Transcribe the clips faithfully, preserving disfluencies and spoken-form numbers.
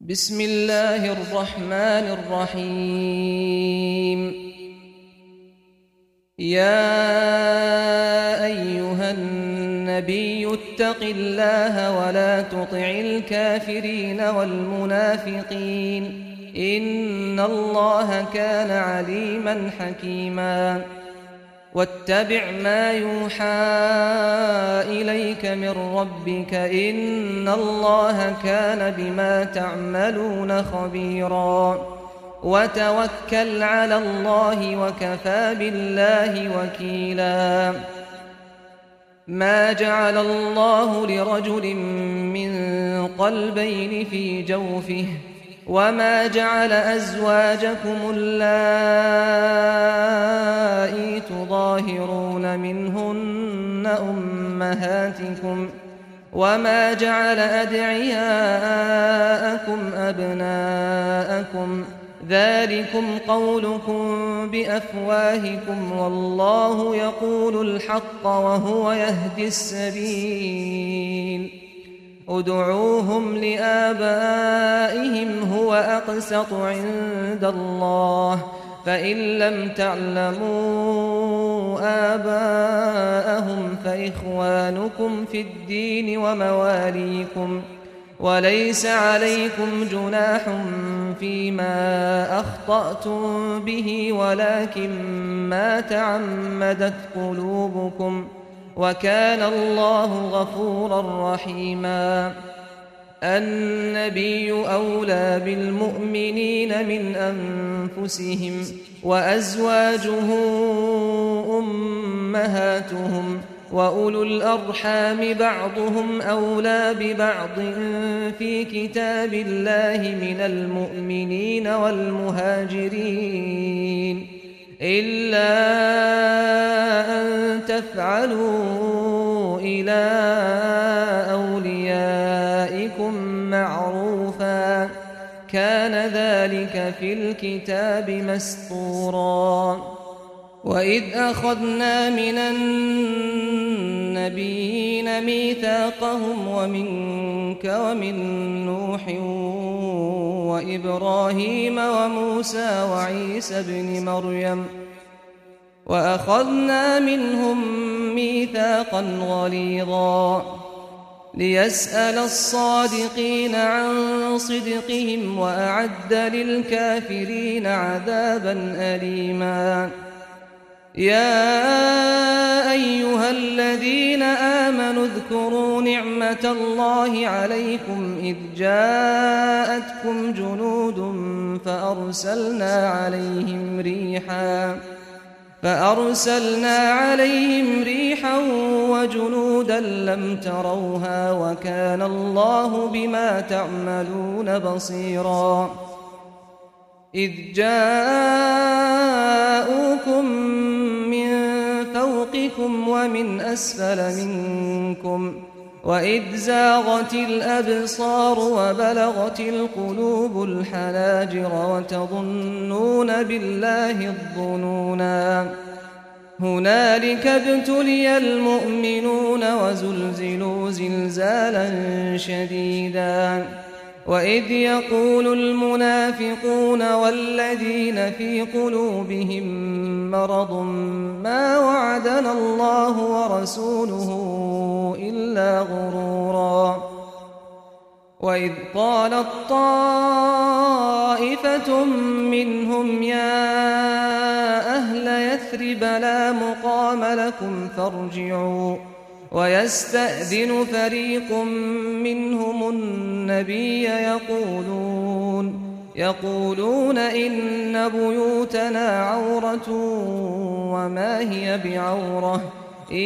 بسم الله الرحمن الرحيم. يا أيها النبي اتق الله ولا تطع الكافرين والمنافقين إن الله كان عليما حكيما. واتبع ما يوحى إليك من ربك إن الله كان بما تعملون خبيرا. وتوكل على الله وكفى بالله وكيلا. ما جعل الله لرجل من قلبين في جوفه وما جعل أزواجكم اللائي تظاهرون منهن أمهاتكم وما جعل أدعياءكم أبناءكم ذلكم قولكم بأفواهكم والله يقول الحق وهو يهدي السبيل. ادعوهم لآبائهم هو أقسط عند الله فإن لم تعلموا آباءهم فإخوانكم في الدين ومواليكم وليس عليكم جناح فيما أخطأتم به ولكن ما تعمدت قلوبكم وكان الله غفورا رحيما. النبي أولى بالمؤمنين من أنفسهم وأزواجه أمهاتهم وأولو الأرحام بعضهم أولى ببعض في كتاب الله من المؤمنين والمهاجرين إلا أن تفعلوا إلى أوليائكم معروفا كان ذلك في الكتاب مسطورا. وإذ أخذنا من النبيين ميثاقهم ومنك ومن نوح وإبراهيم وموسى وعيسى ابن مريم وأخذنا منهم ميثاقا غليظا ليسأل الصادقين عن صدقهم وأعد للكافرين عذابا أليما. يا أيها الذين آمنوا اذكروا نعمة الله عليكم إذ جاءتكم جنود فأرسلنا عليهم ريحا فأرسلنا عليهم ريحا وجنودا لم تروها وكان الله بما تعملون بصيرا. إذ جاءوكم من فوقكم ومن أسفل منكم وإذ زاغت الأبصار وبلغت القلوب الحناجر وتظنون بالله الظنونا. هنالك ابتلي المؤمنون وزلزلوا زلزالا شديدا. وإذ يقول المنافقون والذين في قلوبهم مرض ما وعدنا الله ورسوله إلا غرورا. وإذ قالت طائفة منهم يا أهل يثرب لا مقام لكم فارجعوا ويستأذن فريق منهم النبي يقولون يقولون إن بيوتنا عورة وما هي بعورة إن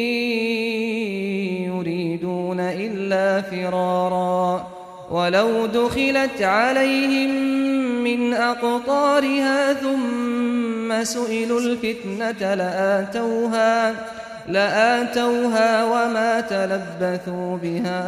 يريدون إلا فرارا. ولو دخلت عليهم من أقطارها ثم سئلوا الفتنة لآتوها لآتوها وما تلبثوا بها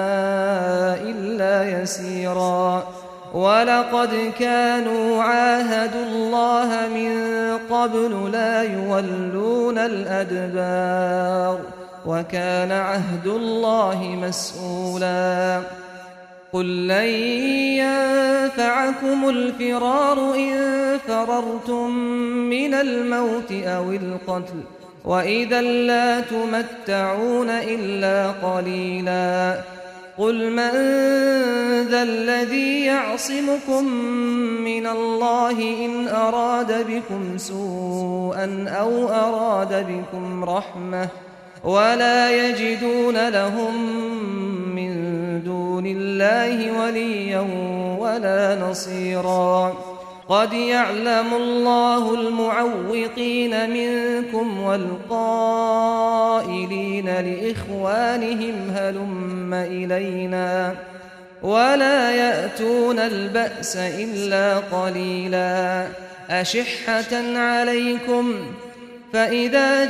إلا يسيرا. ولقد كانوا عاهدوا الله من قبل لا يولون الأدبار وكان عهد الله مسؤولا. قل لن ينفعكم الفرار إن فررتم من الموت أو القتل وإذا لا تمتعون إلا قليلا قل من ذا الذي يعصمكم من الله إن أراد بكم سوءا أو أراد بكم رحمة ولا يجدون لهم من دون الله وليا ولا نصيرا قد يعلم الله المعوقين منكم والقائلين لإخوانهم هلم إلينا ولا يأتون البأس إلا قليلا أشحة عليكم فإذا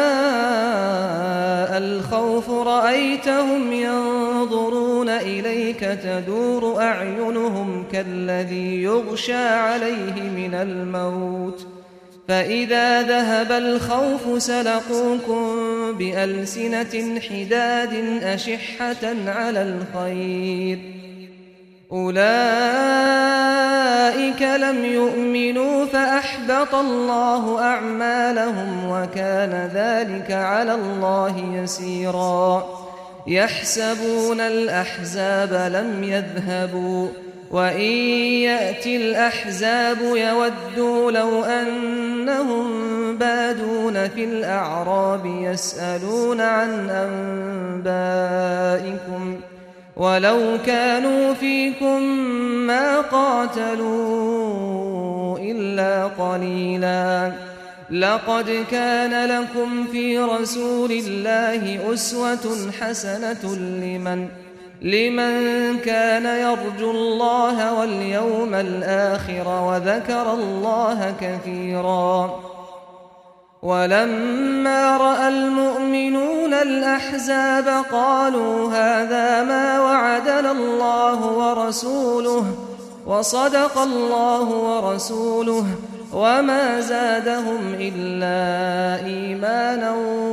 جاء الخوف رأيتهم ينظرون إليك تدور أعينهم كالذي يغشى عليه من الموت فإذا ذهب الخوف سلقوكم بألسنة حداد أشحة على الخير أولئك لم يؤمنوا فأحبط الله أعمالهم وكان ذلك على الله يسيرا يحسبون الأحزاب لم يذهبوا وإن يأتي الأحزاب يودوا لو أنهم بادون في الأعراب يسألون عن أنبائكم ولو كانوا فيكم ما قاتلوا إلا قليلا لقد كان لكم في رسول الله أسوة حسنة لمن لمن كان يرجو الله واليوم الآخر وذكر الله كثيرا ولما رأى المؤمنون الأحزاب قالوا هذا ما وعدنا الله ورسوله وصدق الله ورسوله وما زادهم إلا إيمانا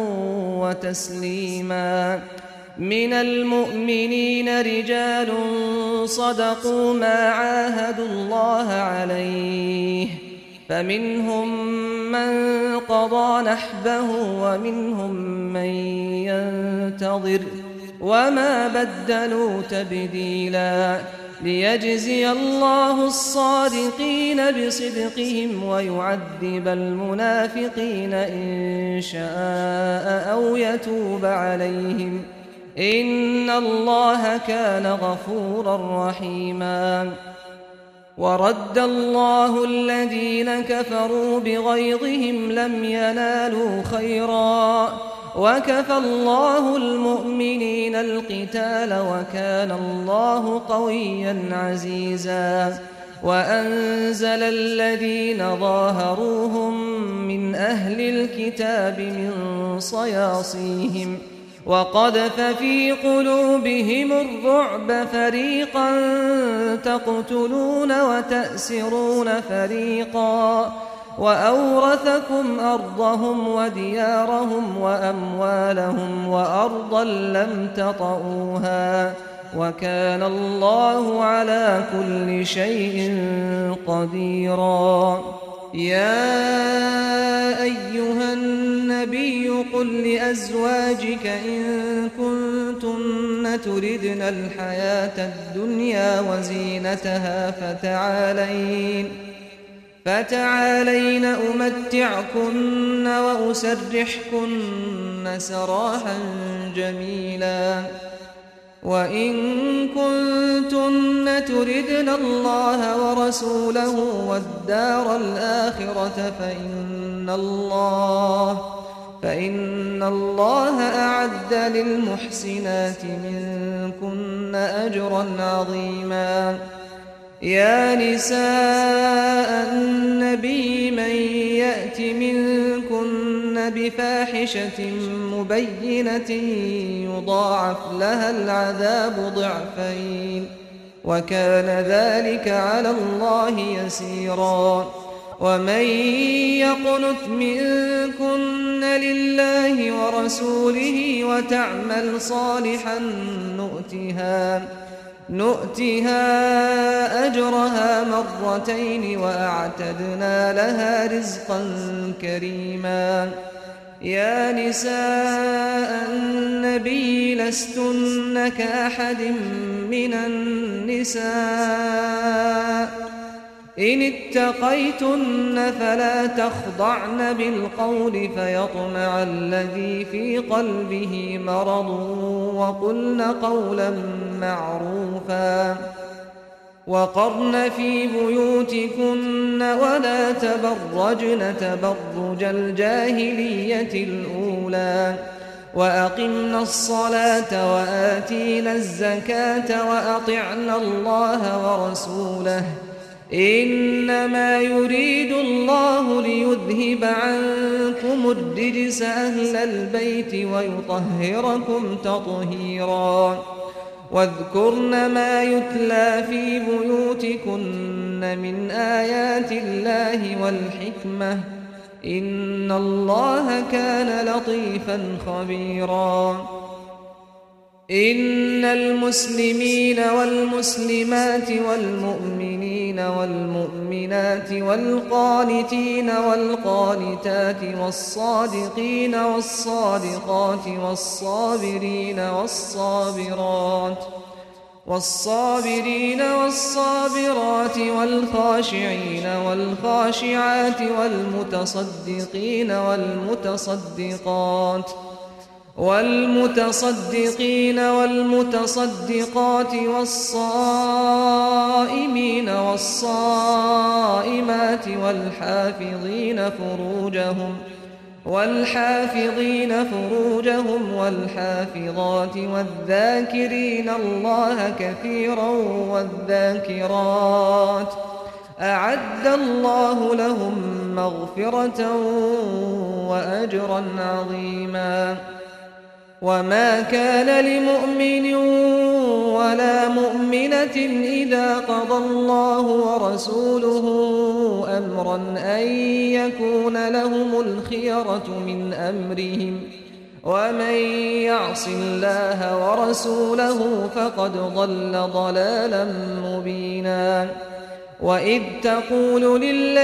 وتسليما من المؤمنين رجال صدقوا ما عاهدوا الله عليه فمنهم من قضى نحبه ومنهم من ينتظر وما بدلوا تبديلا ليجزي الله الصادقين بصدقهم ويعذب المنافقين إن شاء أو يتوب عليهم إن الله كان غفورا رحيما ورد الله الذين كفروا بغيظهم لم ينالوا خيرا وكفى الله المؤمنين القتال وكان الله قويا عزيزا وأنزل الذين ظاهروهم من أهل الكتاب من صياصيهم وقذف في قلوبهم الرعب فريقا تقتلون وتأسرون فريقا وأورثكم أرضهم وديارهم وأموالهم وأرضا لم تطئوها وكان الله على كل شيء قديرا يا أيها النبي قل لأزواجك إن كنتن تردن الحياة الدنيا وزينتها فتعالين فتعالين أمتعكن وأسرحكن سراحا جميلا وإن كنتن تردن الله ورسوله والدار الآخرة فإن الله فإن الله أعد للمحسنات منكن أجرا عظيما يا نساء النبي من يأت منكن بفاحشة مبينة يضاعف لها العذاب ضعفين وكان ذلك على الله يسيرا ومن يقنت منكن لله ورسوله وتعمل صالحا نؤتها نؤتها أجرها مرتين وأعتدنا لها رزقا كريما. يا نساء النبي لستن كأحد من النساء إن اتقيتن فلا تخضعن بالقول فيطمع الذي في قلبه مرض وقلن قولا معروفا. وقرن في بيوتكن ولا تبرجن تبرج الجاهلية الأولى وأقمنا الصلاة وآتينا الزكاة وأطعنا الله ورسوله إنما يريد الله ليذهب عنكم الرجس أهل البيت ويطهركم تطهيرا. واذكرن ما يتلى في بيوتكن من آيات الله والحكمة إن الله كان لطيفا خبيرا. إن المسلمين والمسلمات والمؤمنين والمؤمنات والقانتين والقانتات والصادقين والصادقات والصابرين والصابرات والصابرين والصابرات والخاشعين والخاشعات والمتصدقين والمتصدقات والمتصدقين والمتصدقات والصائمين والصائمات والحافظين فروجهم والحافظين فروجهم والحافظات والذاكرين الله كثيرا والذاكرات أعد الله لهم مغفرة وأجرا عظيما. وما كان لمؤمن ولا مؤمنة إذا قضى الله ورسوله أمرا أن يكون لهم الخيرة من أمرهم ومن يعص الله ورسوله فقد ضل ضلالا مبينا. وإذ تقول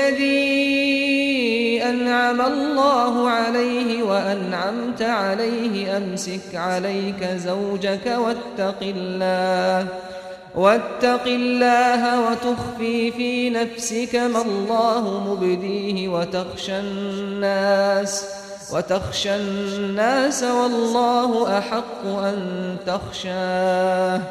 للذي أنعم الله عليه وأنعمت عليه أمسك عليك زوجك واتق الله واتق الله وتخفي في نفسك ما الله مبديه وتخشى الناس وتخشى الناس والله أحق أن تخشاه.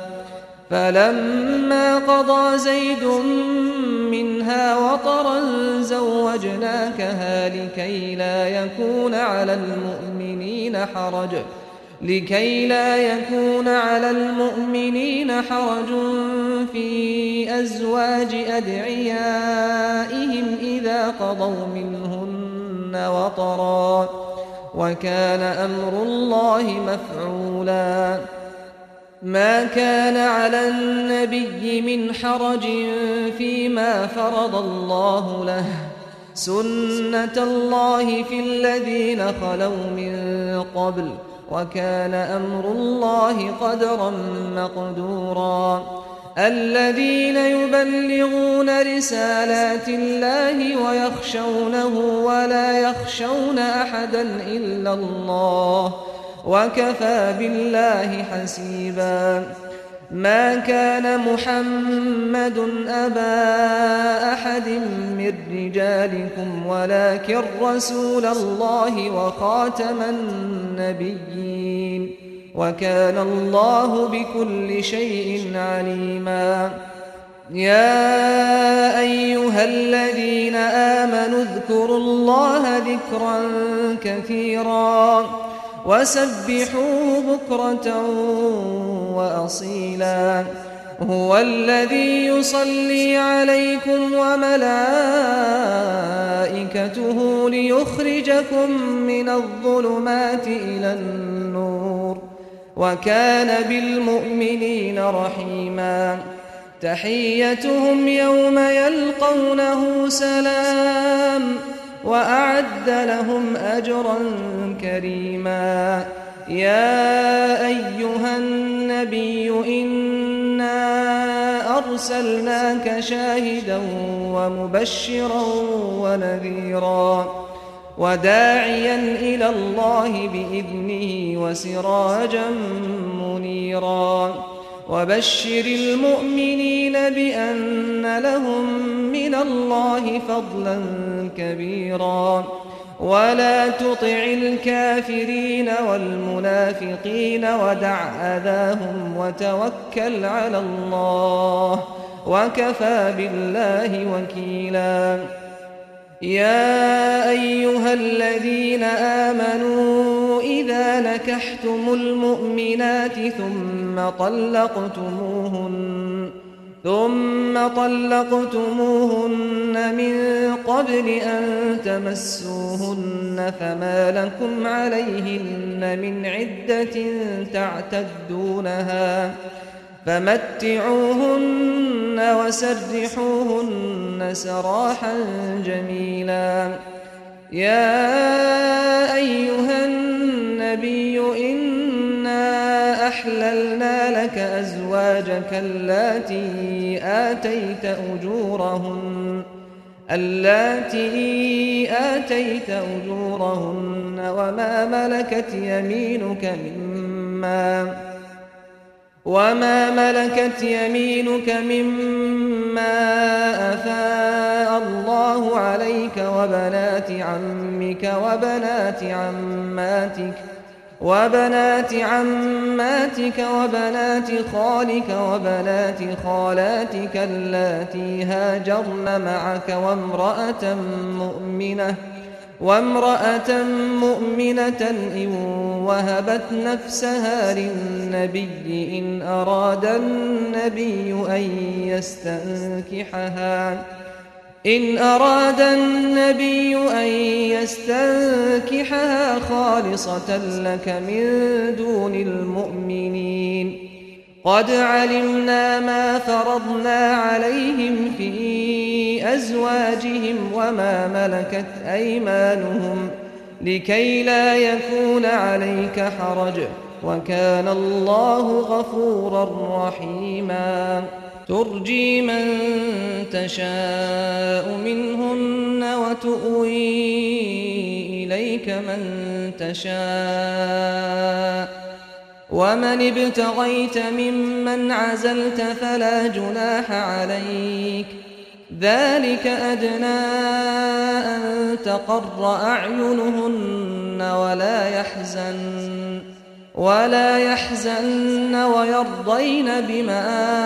فلما قضى زيد منها وطرا زوجناكها لكي لا يكون على المؤمنين حرج لكي لا يكون على المؤمنين حرج في أزواج أدعيائهم إذا قضوا منهن وطرا وكان أمر الله مفعولا. ما كان على النبي من حرج فيما فرض الله له سنة الله في الذين خلوا من قبل وكان أمر الله قدرا مقدورا. الذين يبلغون رسالات الله ويخشونه ولا يخشون أحدا إلا الله وكفى بالله حسيبا. ما كان محمد أبا أحد من رجالكم ولكن رسول الله وخاتم النبيين وكان الله بكل شيء عليما. يا أيها الذين آمنوا اذكروا الله ذكرا كثيرا وسبحوه بكرة وأصيلا. هو الذي يصلي عليكم وملائكته ليخرجكم من الظلمات إلى النور وكان بالمؤمنين رحيما. تحيتهم يوم يلقونه سلام وأعد لهم أجرا كريما. يا أيها النبي إن إنا أرسلناك شاهدا ومبشرا ونذيرا وداعيا إلى الله بإذنه وسراجا منيرا وبشر المؤمنين بأن لهم من الله فضلا كبيرا ولا تطع الكافرين والمنافقين ودع أذاهم وتوكل على الله وكفى بالله وكيلا يا أيها الذين آمنوا إذا نكحتم المؤمنات ثم طلقتموهن ثم طلقتموهن من قبل أن تمسوهن فما لكم عليهن من عدة تعتدونها فمتعوهن وسرحوهن سراحا جميلا يا أيها النبي إنا أحللنا لك أزواجك اللاتي آتيت أجورهن اللاتي آتيت أجورهن وما ملكت يمينك مما وما ملكت يمينك مما أفاء الله عليك وبنات عمك وبنات عماتك وبنات عماتك وبنات خالك وبنات خالاتك اللاتي هاجرن معك وامرأة مؤمنة وامرأة مؤمنة إن وهبت نفسها للنبي إن أراد النبي أن يستنكحها إن أراد النبي أن يستنكحها خالصة لك من دون المؤمنين قد علمنا ما فرضنا عليهم في أزواجهم وما ملكت أيمانهم لكي لا يكون عليك حرج وكان الله غفورا رحيما ترجي من تشاء منهن وتؤوي إليك من تشاء ومن ابتغيت ممن عزلت فلا جناح عليك ذلك أدنى أن تقر أعينهن ولا يحزن ولا يحزن ويرضين بما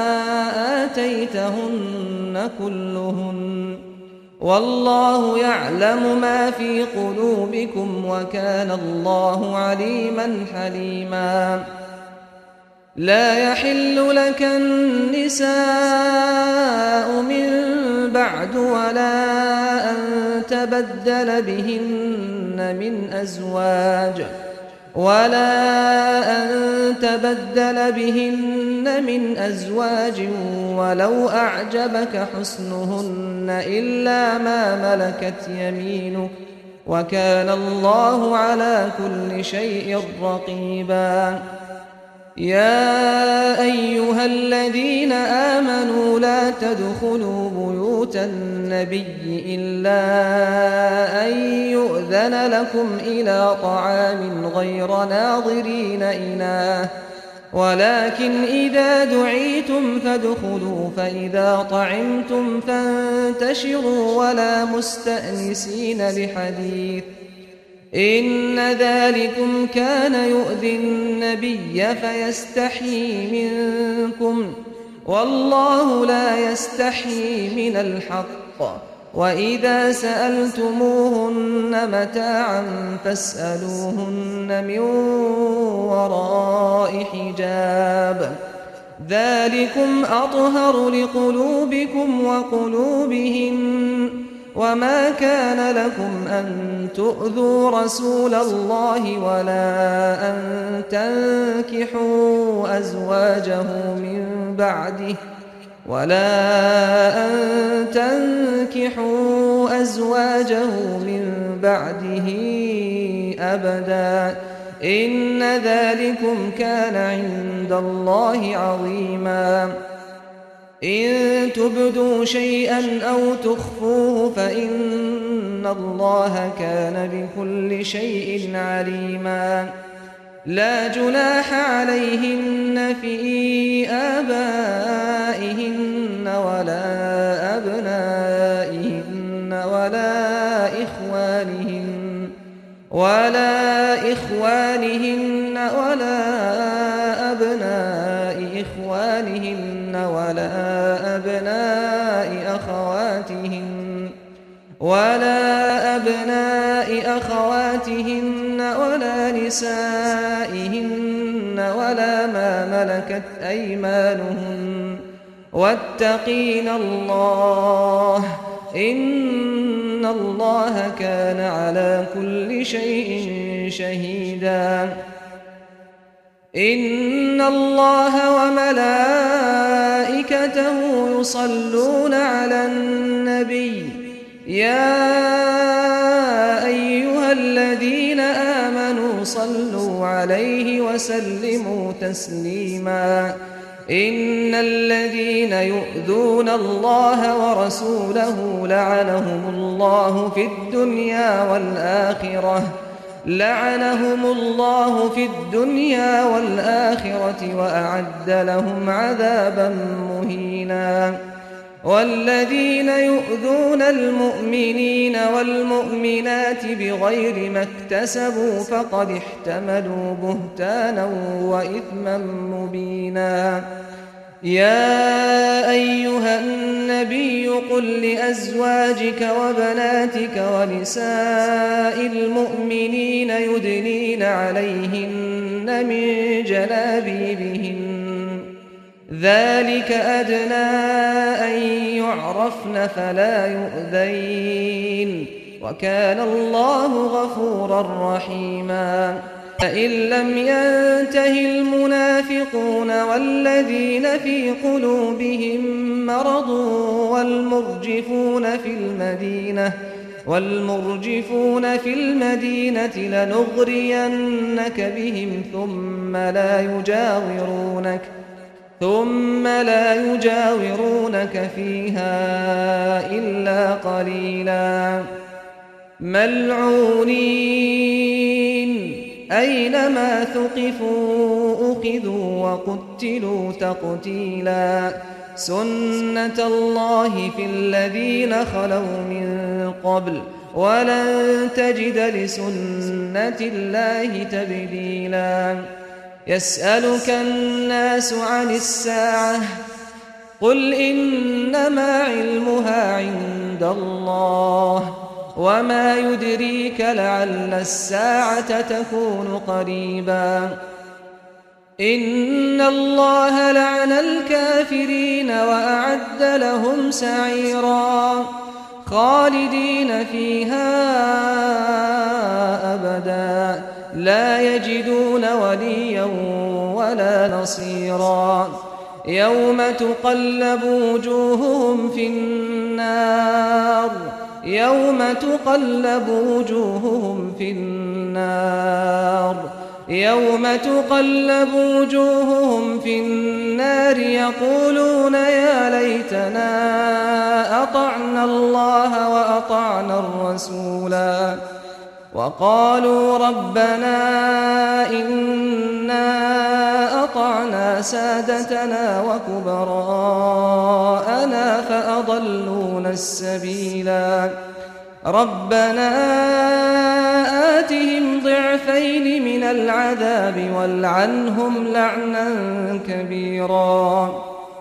آتيتهن كلهن والله يعلم ما في قلوبكم وكان الله عليما حليما لا يحل لك النساء من بعد ولا أن تبدل بهن من أزواج ولا أن تبدل بهن من أزواج ولو أعجبك حسنهن إلا ما ملكت يمينك وكان الله على كل شيء رقيبا يا أيها الذين آمنوا لا تدخلوا بيوت النبي إلا أن يؤذن لكم إلى طعام غير ناظرين إناه ولكن إذا دعيتم فادخلوا فإذا طعمتم فانتشروا ولا مستأنسين لحديث إن ذلكم كان يؤذي النبي فيستحيي منكم والله لا يستحيي من الحق وإذا سألتموهن متاعا فاسألوهن من وراء حجاب ذلكم أطهر لقلوبكم وقلوبهن وما كان لكم أن تؤذوا رسول الله ولا أن تنكحوا أزواجه من بعده ولا أن تنكحوا أزواجه من بعده أبدا إن ذلكم كان عند الله عظيما إن تبدوا شيئا أو تخفوه فإن الله كان بكل شيء عليما لا جناح عليهن في آبائهن ولا أبنائهن ولا إخوانهن ولا إخوانهن ولا أبناء إخوانهن ولا أبناء أخواتهن ولا أبناء أخواتهن ولا نسائهن ولا ما ملكت أيمانهن واتقين الله إن الله كان على كل شيء شهيدا إن الله وملائكته يصلون على النبي يا أيها الذين آمنوا صلوا عليه وسلموا تسليما إن الذين يؤذون الله ورسوله لعنهم الله في الدنيا والآخرة لعنهم الله في الدنيا والآخرة وأعد لهم عذابا مهينا والذين يؤذون المؤمنين والمؤمنات بغير ما اكتسبوا فقد احتملوا بهتانا وإثما مبينا يا أيها النبي قل لأزواجك وبناتك ونساء المؤمنين يدنين عليهن من جلابيبهن ذلك أدنى أن يعرفن فلا يؤذين وكان الله غفورا رحيما فإن لم ينته المنافقون والذين في قلوبهم مرض والمرجفون في المدينة والمرجفون في المدينة لنغرينك بهم ثم لا يجاورونك ثم لا يجاورونك فيها إلا قليلا ملعونين أينما ثقفوا أخذوا وقتلوا تقتيلا سنة الله في الذين خلوا من قبل ولن تجد لسنة الله تبديلا يسألك الناس عن الساعة قل إنما علمها عند الله وما يدريك لعل الساعة تكون قريبا إن الله لعن الكافرين وأعد لهم سعيرا خالدين فيها أبدا لا يجدون وليا ولا نصيرا يوم تقلب وجوههم في النار يوم تقلب وجوههم في النار يوم تقلب وجوههم في النار يقولون يا ليتنا أطعنا الله وأطعنا الرسولا وقالوا ربنا إنا أطعنا سادتنا وكبراءنا فأضلونا السبيلا ربنا آتهم ضعفين من العذاب والعنهم لعنا كبيرا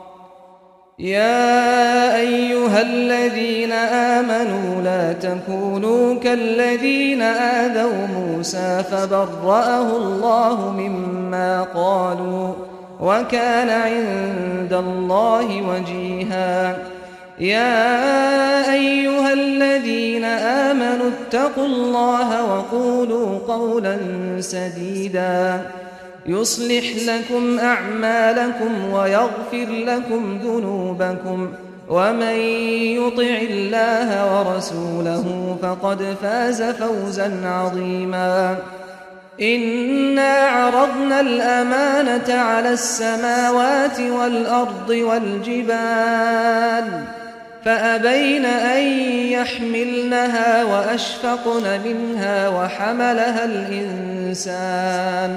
يا أيها الذين آمنوا لا تكونوا كالذين آذوا موسى فبرأه الله مما قالوا وكان عند الله وجيها يا أيها الذين آمنوا اتقوا الله وقولوا قولا سديدا يصلح لكم أعمالكم ويغفر لكم ذنوبكم ومن يطع الله ورسوله فقد فاز فوزا عظيما إنا عرضنا الأمانة على السماوات والأرض والجبال فأبين أن يحملنها وأشفقن منها وحملها الإنسان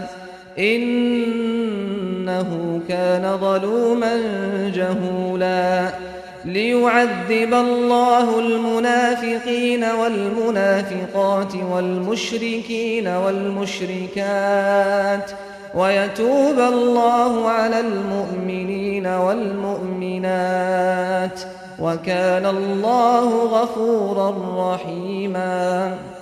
إنه كان ظلوما جهولا ليعذب الله المنافقين والمنافقات والمشركين والمشركات ويتوب الله على المؤمنين والمؤمنات وكان الله غفورا رحيما.